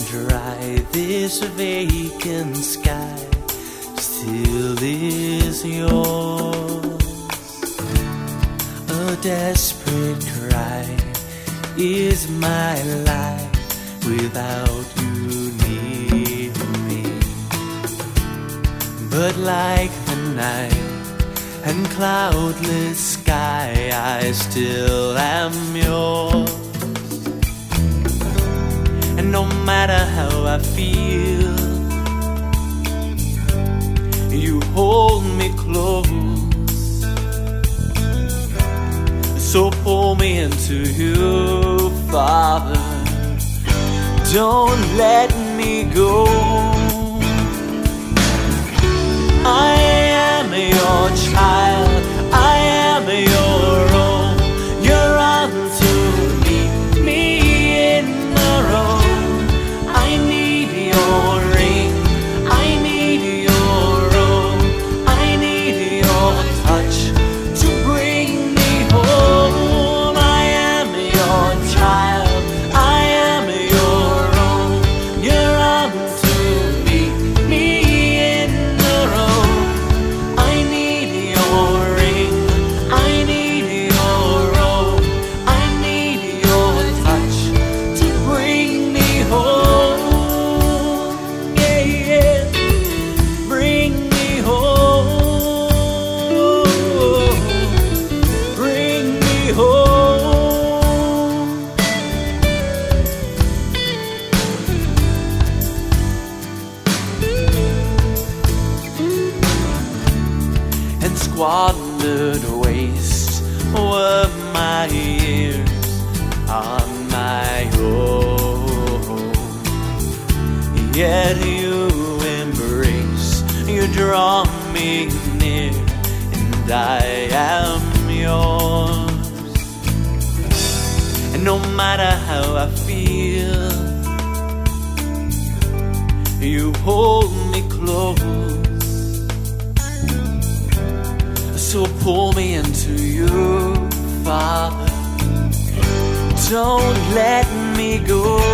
dry, this vacant sky still is yours. A desperate cry is my life without you near me. But like the night and cloudless sky, I still am yours. And no matter how I feel, you hold me close. So pull me into you, Father. Don't let me go. I am your child, I am your own. You're unto me in the road. I need your ring, I need your robe, I need your touch to bring me home. I am your child, I am your own. You're unto me in the road. I need your ring, I need your robe, I need your touch to bring me home. Yeah, yeah, bring me home, bring me home. And squandered waste were my years on my own. Yet you embrace, you draw me near, and I am yours. And no matter how I feel, you hold me close. So pull me into you, Father. Don't let me go.